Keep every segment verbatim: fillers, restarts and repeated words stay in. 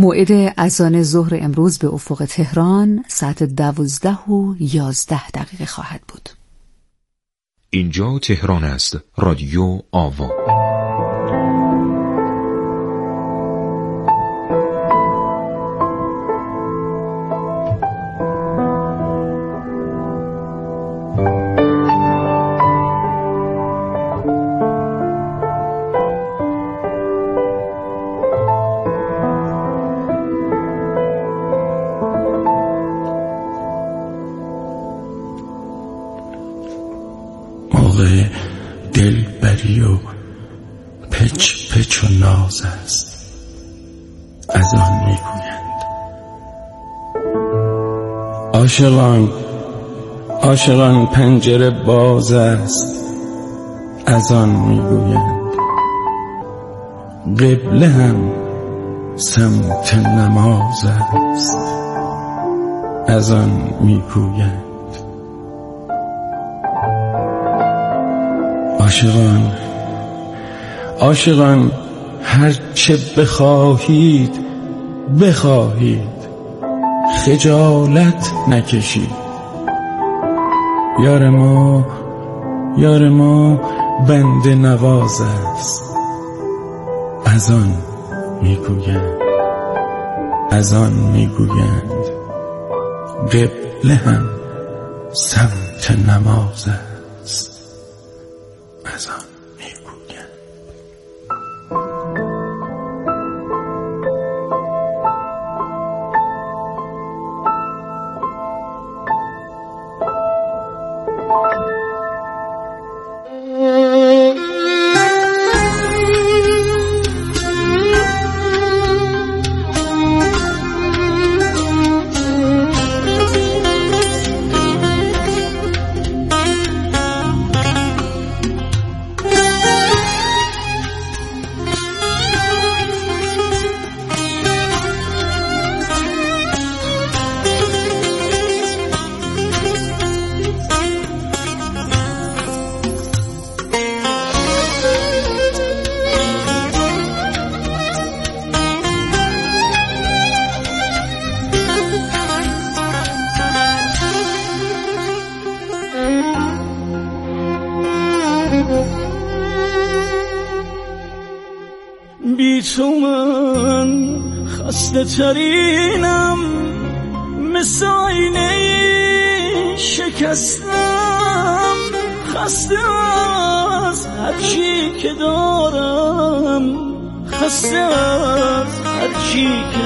موعد اذان ظهر امروز به افق تهران ساعت دوازده و یازده دقیقه خواهد بود. اینجا تهران است. رادیو آوا. دلبری و پچ پچ و ناز است، از آن میگویند. عاشقان عاشقان پنجره باز است، از آن میگویند. قبله هم سمت نماز است، از آن میگویند. عاشقان عاشقان هر چه بخواهید بخواهید، خجالت نکشید. یار ما یار ما بنده نواز است، از آن میگویند. از آن میگویند. قبله هم سمت نماز است، از آن میگویند. بی تو من خسته ترینم، مثل آینه شکستم. خسته از هر چی که دارم، خسته از هر چی که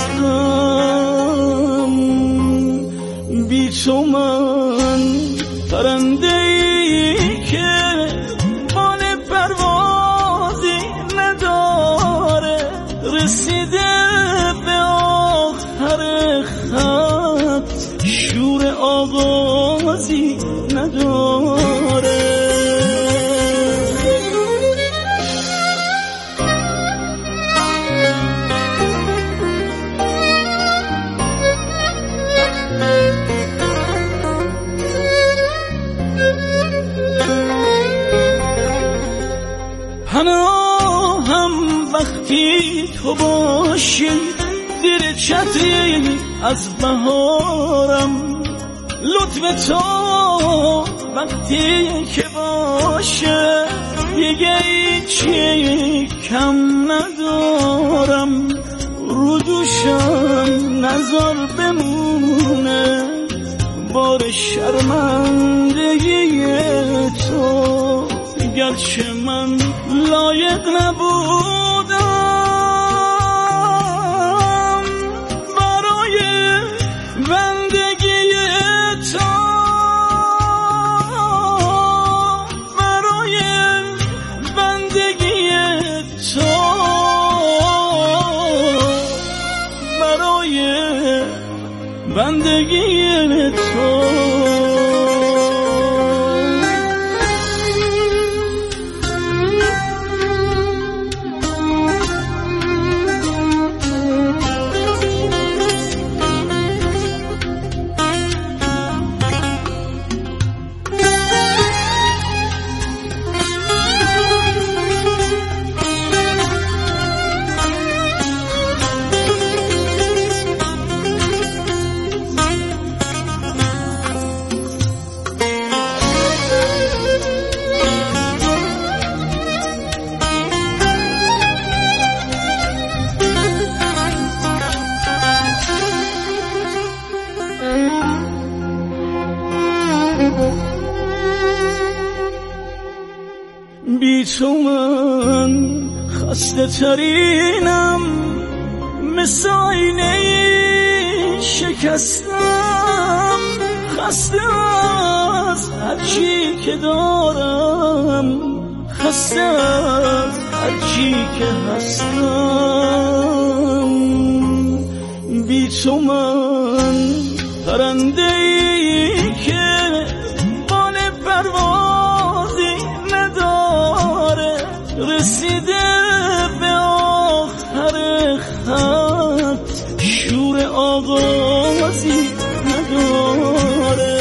هستم. بی تو من پرنده‌ای که بال پروازی نداره، رسیده به آخر خط شور آغازی نداره. پناهم وقتی تو باشی، زیر چتری از بهارم. لطف تو وقتی که باشه، دیگه هیچی کم ندارم. رو دوشم نظر بمونه بار شرمندگی تو، گرچه من لایق نبودم برای بندگی تو، برای بندگی تو، برای بندگی تو. بی تو من خسته ترینم، مثل آینه شکستم، خسته از هرچی که دارم، خسته از هرچی که هستم. بی تو من پرنده‌ای که بال پروازی نداره، رسیده به آخر خط، شور آغازی نداره.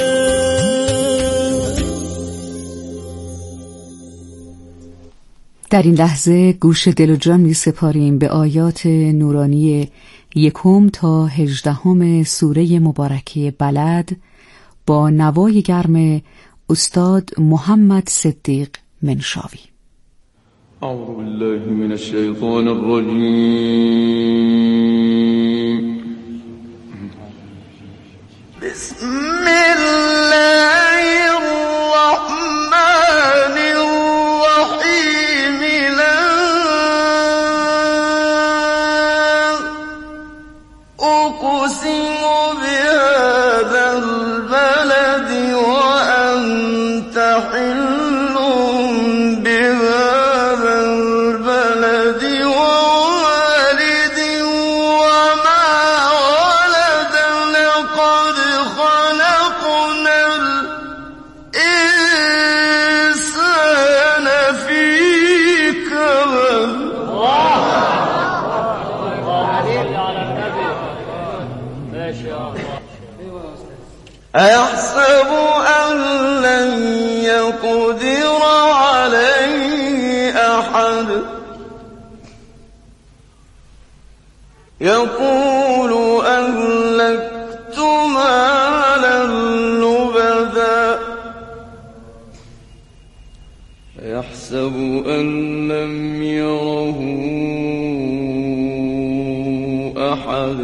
در این لحظه گوش دل و جان می سپاریم به آیات نورانی یکم تا هجدهم سوره مبارکه بلد با نوای گرم استاد محمد صدیق منشاوی. اعوذ بالله من الشیطان الرجیم. بسم الله الرحمن الرحیم. لا اقسم بهذا البلد وانت حل بهذا البلد ووالد وما ولد. لقد خلقنا الإنسان في كبد. أيحسب أن لن يقدر عليه أحد، يقول أهلكت مالا لبدا. يحسب أن لم يره أحد.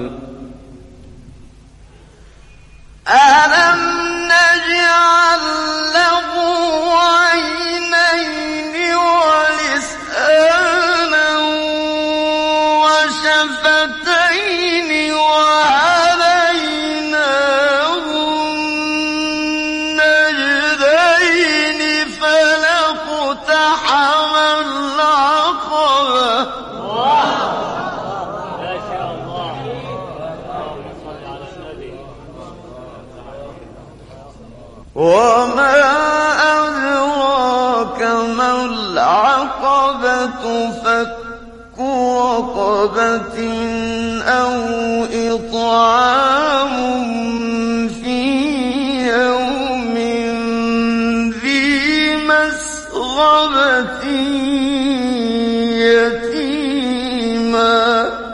ألم نجعل له عينين ولسانا وشفتين وهديناه النجدين فلاقتحم العقبة. وما أدراك ما العقبة. فك رقبة أو إطعام في يوم ذي مسغبة يتيما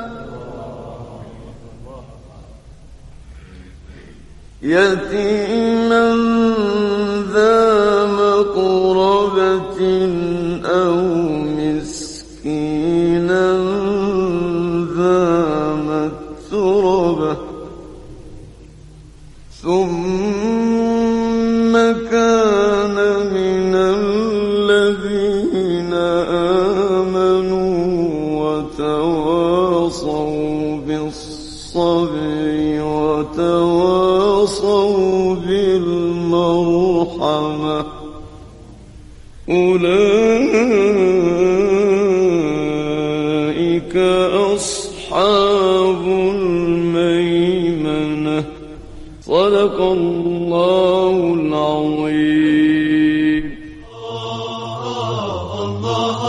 يتيما ذا مقربة أو مسكينا ذا متربة. ثم كان من الذين آمنوا وتواصوا بالصبر وتواصوا بالمرحمة. أولئك أصحاب الميمنة. صدق الله العظيم. الله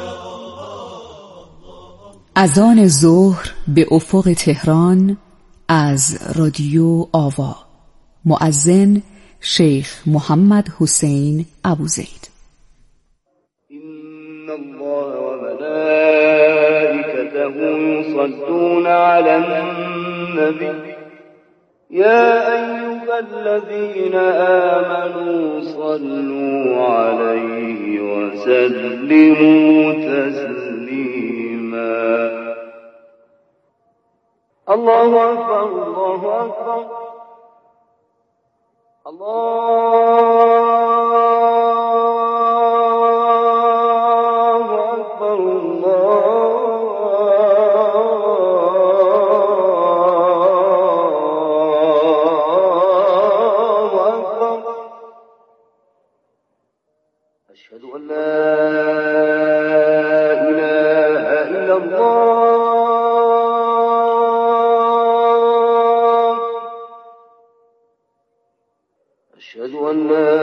اذان ظهر به افق تهران از رادیو آوا. مؤذن شیخ محمد حسین ابوزید. إن الله وملائكته يصلون على النبي يا أيها الذين آمنوا صلوا عليه وسلموا تسليما. الله أكبر الله أكبر الله أكبر الله أكبر. أشهد أن لا إله إلا الله. أشهد أن لا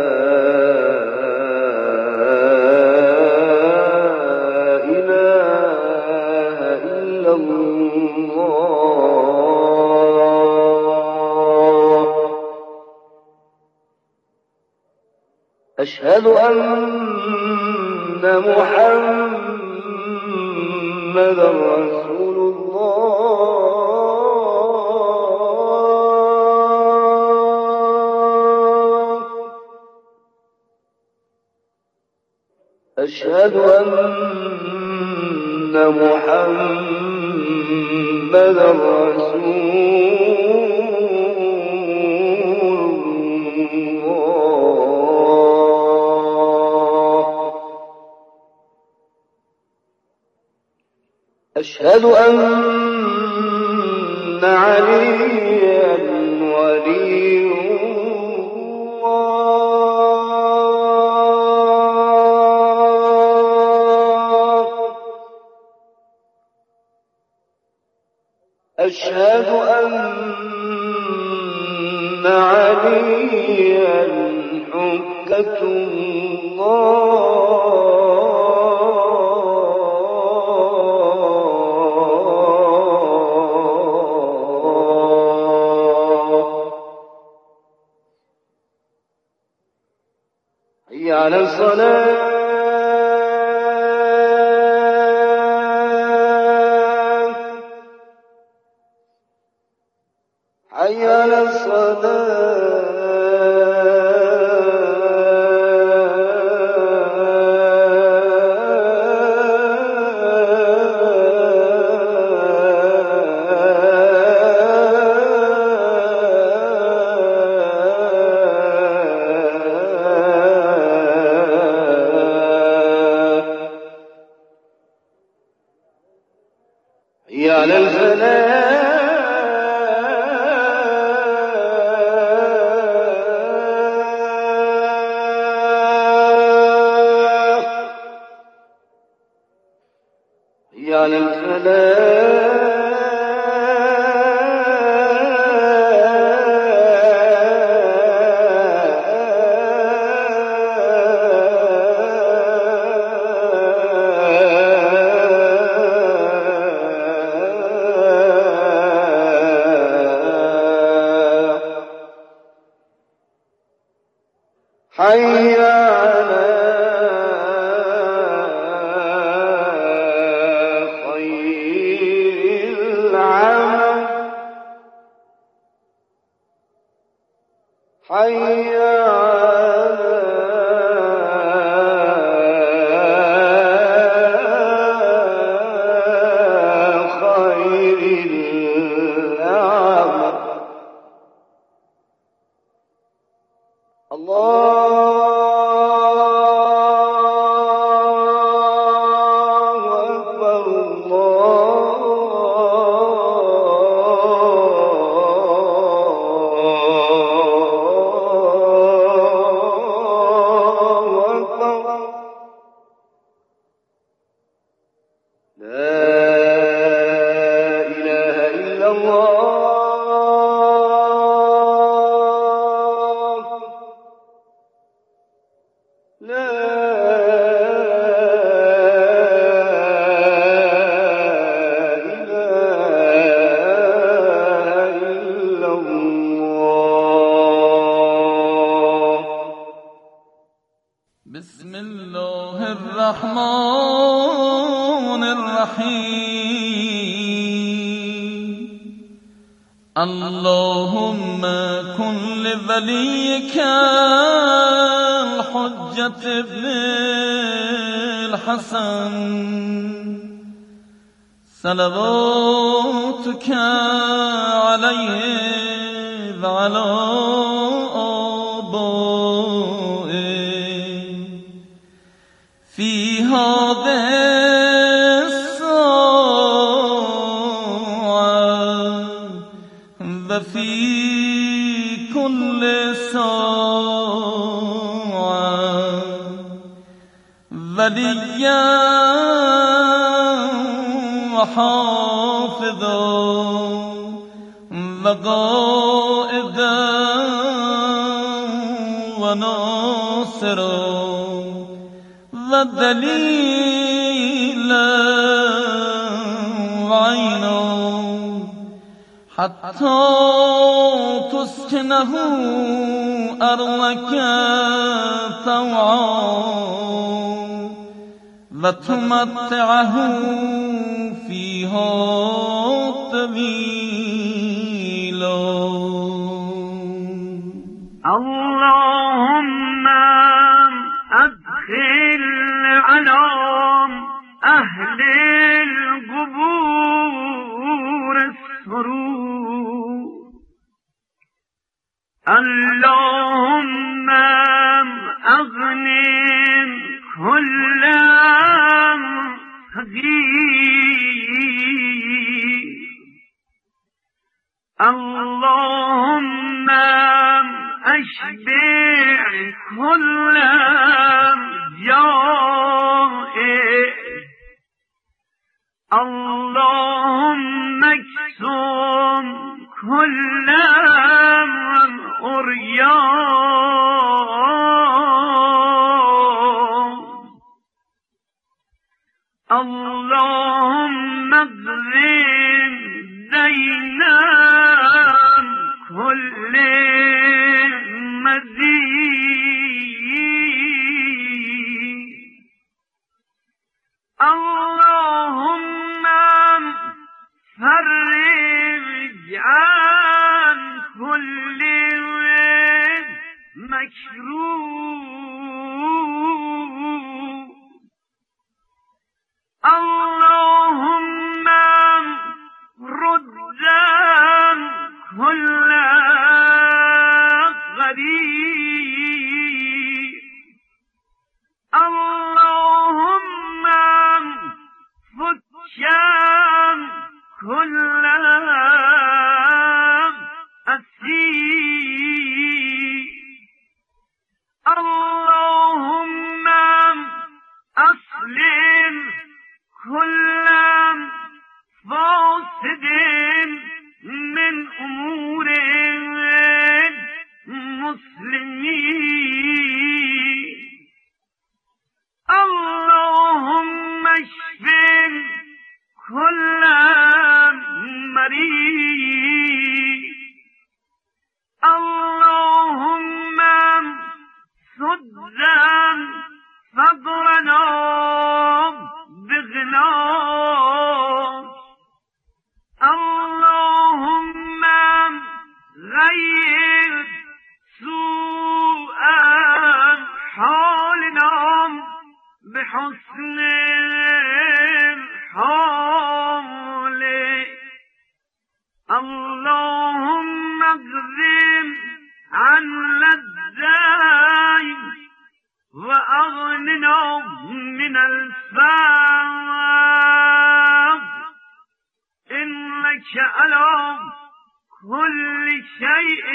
إله إلا الله. أشهد أن محمدا رسول الله. أشهد أن محمدا رسول الله. أشهد أن عليا ولي أشهد أن عليا حجة الله. حي على الصلاة. حي على الصلاة. حي على الفلاح. على الفلاح. حي على خير العمل. حي على خير العمل. الله أكبر الله أكبر. لا إله إلا الله. لا إله الرحمن الرحيم اللهم كن لوليك الحجة ابن الحسن صلواتك عليه وعلى آبائه في هذه الساعة وفي كل ساعة وليا وحافظا وقائدا وناصرا ودليلا وعينا حتى تسكنه أرضك طوعا وتمتعه فيها طويلا اللهم أدخل على أهل القبور السرور اللهم أغني كل فقير اللهم أشبع كل جائع اللهم اكسم كل عريان اللهم اغفر دينا كل مزيد اللهم فرج عن كل مكروه اللهم رد كل غريب اللهم فك كل أسير اللهم أسلم كل فاسد من أمور المسلمين اللهم اشف كل مريض اللهم سد فقرنا بغناك اللهم غير سوء حالنا بحسن حال اللهم اغفر عن للدين وأغننا من الفقر إنك على كل شيء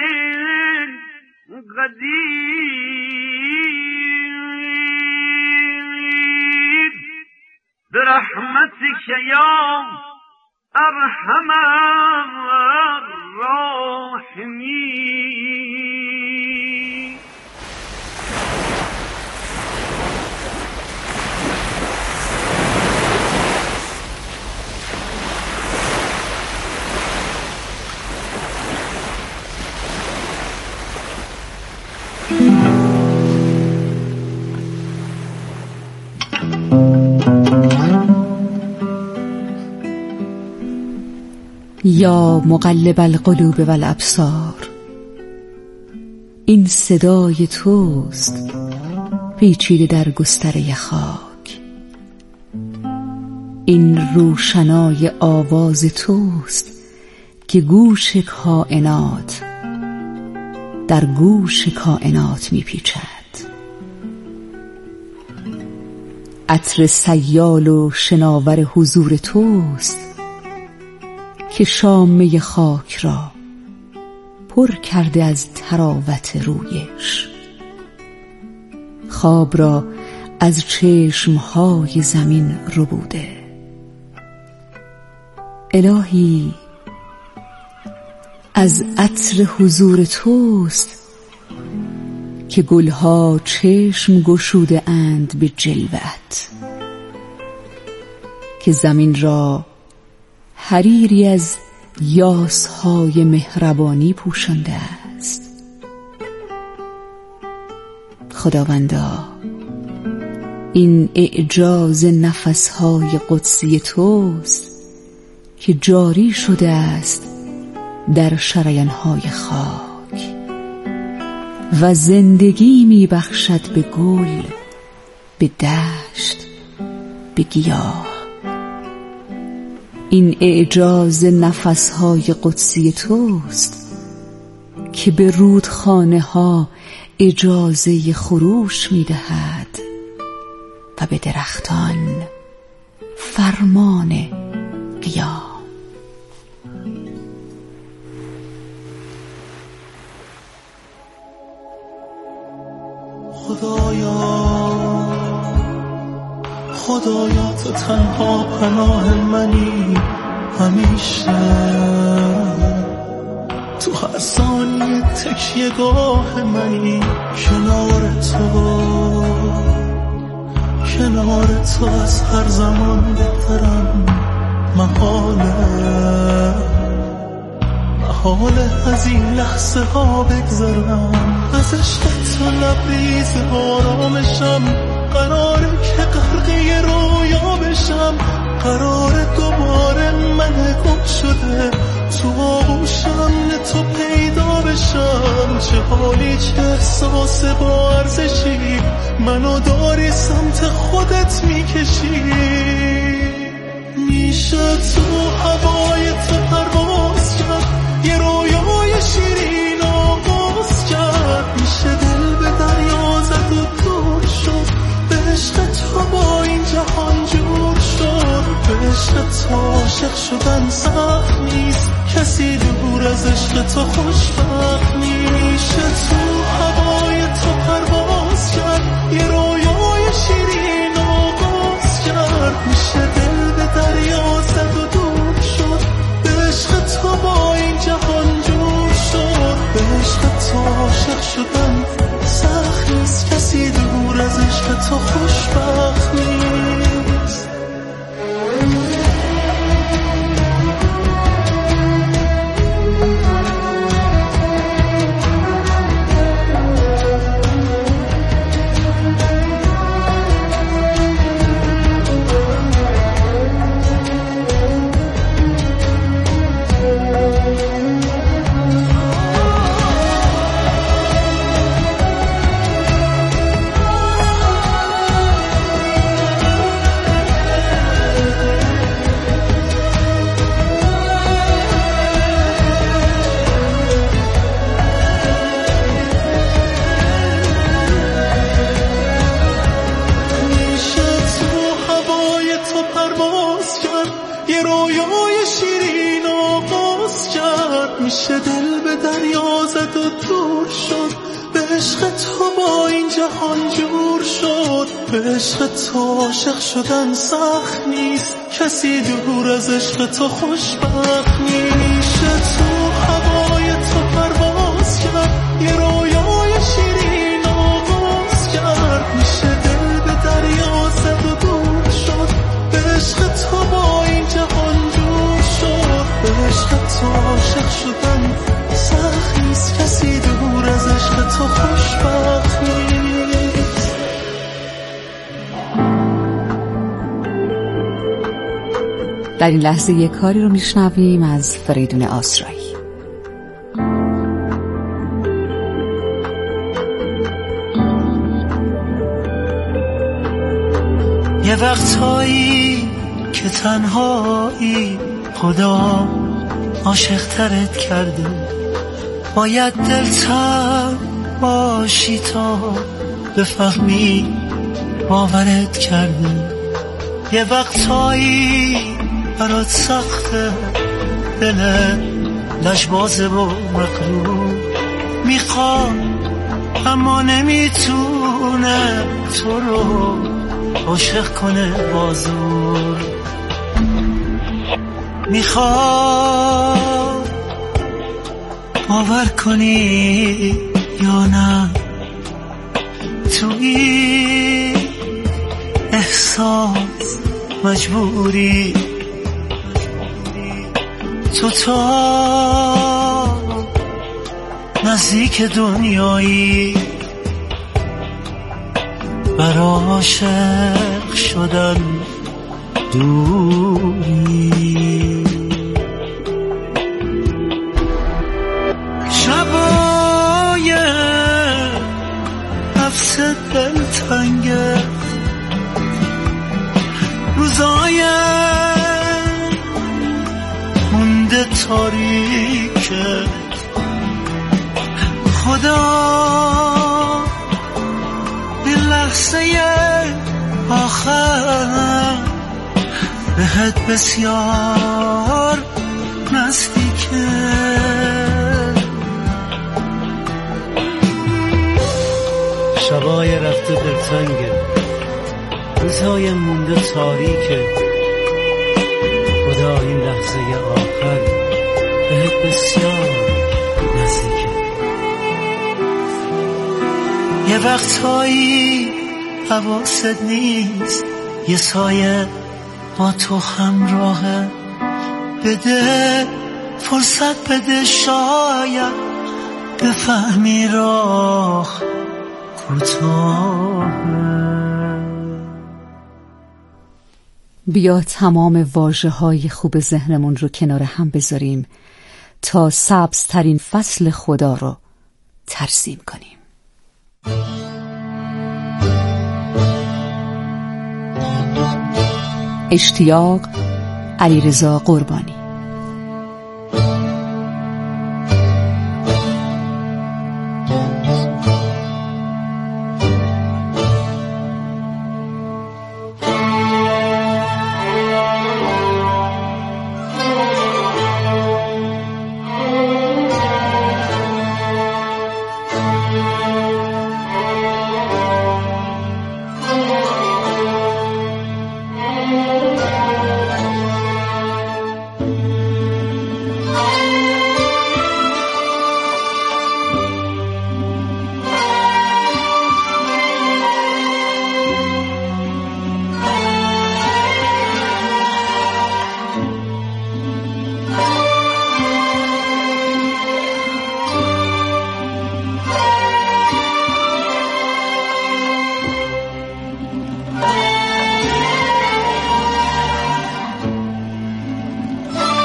قدير برحمتك يا أرحم الراحمين. thank you یا مقلب القلوب والابصار، این صدای توست پیچیده در گستره خاک، این روشنای آواز توست که گوش کائنات در گوش کائنات میپیچد. عطر سیال و شناور حضور توست که شامه خاک را پر کرده از تراوت رویش، خواب را از چشمهای زمین ربوده. الهی از عطر حضور توست که گلها چشم گشوده اند به جلوت، که زمین را حریری از یاسهای مهربانی پوشانده است. خداوندا، این اعجاز نفسهای قدسی توست که جاری شده است در شریانهای خاک و زندگی می بخشد به گل، به دشت، به گیاه. این اعجاز نفسهای قدسی توست که به رودخانه ها اجازه خروش می دهد و به درختان فرمان قیام. خدایا خدایا تو تنها پناه منی، همیشه تو هر ثانیه تکیه گاه منی. کنار تو کنار تو از هر زمان بهترم، محاله محاله از این لحظه ها بگذرم. از عشق تو لبریز آرامشم، قراره که غرقه رویا بشم. قراره دوباره من گم شده تو آغوشم تو پیدا بشم. چه حالی چه احساس با ارزشی، منو داری سمت خودت میکشی. میشه تو هوای تو پرواز کرد، یه رویای شیرین آغاز کرد. میشه دل به دریا زد و دور شد، به عشق تو با این جهان جور شد. به عشق تو عاشق شدن سخت نیست، کسی دور از عشق تو خوشبخت میشه. تو هوای تو پرواز کرد، یه رویای شیرین آغاز کرد. میشه دل به دریا زد و دور شد، به عشق تو با این جهان جور شد. به عشق تو عاشق شدن سخت نیست، کسی دور از عشق تو خوشبخت نیست. میشه دل به دریا زد و دور شد، به عشق تو با این جهان جور شد. به عشق تو عاشق شدن سخت نیست، کسی دور از عشق تو خوشبخت میشه. تو هوای تو پرواز کرد، یه رویای شیرین آغاز کرد. میشه دل به دریا زد و دور شد، به عشق تو با این جهان جور شد. به عشق تو عاشق شدن سخت نیست، کسی دور از عشق تو خوشبخت نیست. در این لحظه یک کاری رو میشنویم از فریدون آسرایی. یه وقتایی که تنهایی خدا عاشق ترت کرده، باید دلتر باشی تا بفهمی باورت کرده. یه وقتایی برات سخته، دلت لجبازه و مغرور میخواد اما نمیتونه تو رو عاشق کنه بازور. میخواد باور کنی یا نه، تو این احساس مجبوری، تو تا نزدیک دنیایی برا عاشق شدن دوری. شبای نفس دلتنگه، روزای مونده تاریکه، خدا این لحظه آخر بهت بسیار نزدیکه. شبای رفته دلتنگه، روزهای مونده تاریکه، خدا این لحظه آخر بهت بسیار نزدیکه. یه وقتایی حواست نیست، یه سایه با تو همراهه، بده فرصت بده شاید بفهمی راه کوتاهه. بیا تمام واژه‌های خوب ذهنمون رو کنار هم بذاریم تا سبزترین فصل خدا رو ترسیم کنیم. اشتیاق، علیرضا قربانی.